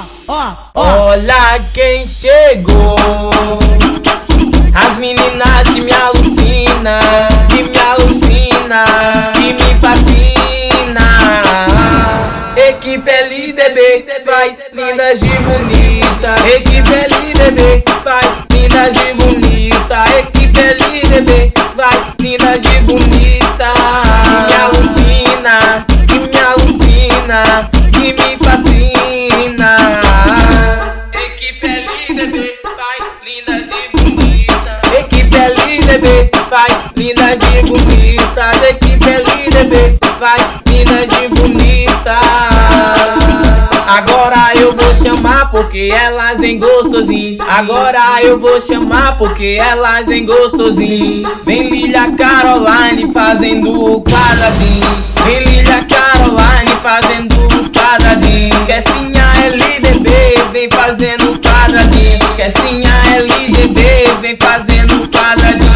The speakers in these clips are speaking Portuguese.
Olha quem chegou. As meninas que me alucina, que me alucina, que me fascina. Equipe LDB, vai, lindas de bonita. Equipe LDB, vai, lindas de bonita. Equipe LDB, vai, lindas de bonita. Que me alucina, que me alucina, que me fascina. Equipe LDB, vai, lindas de bonita. Equipe LDB, vai, lindas de bonita. Equipe LDB, vai, lindas de bonita. Agora eu vou chamar porque elas vem gostosinho. Agora eu vou chamar porque elas vem gostosinho. Vem Lilia Caroline fazendo o quadradinho. Vem Lilia Caroline fazendo o quadradinho. Kessinha LDB vem fazendo o quadradinho. Kessinha LDB vem fazendo o quadradinho.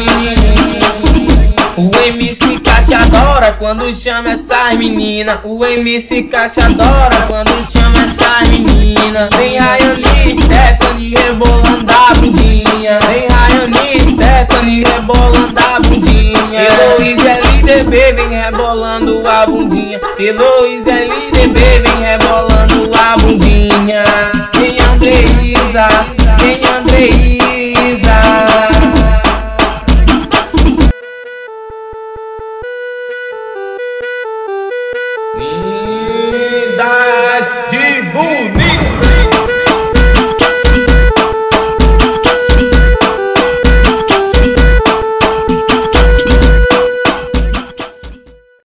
O MC Caixa adora quando chama essas meninas. O MC Caixa adora quando chama essas meninas. Vem Rayane Stephanie rebolando a bundinha. Vem Rayane Stephanie rebolando a bundinha. Heloísa LDB vem rebolando a bundinha. Heloísa LDB vem rebolando a bundinha. Vem Andreísa, vem Andreísa.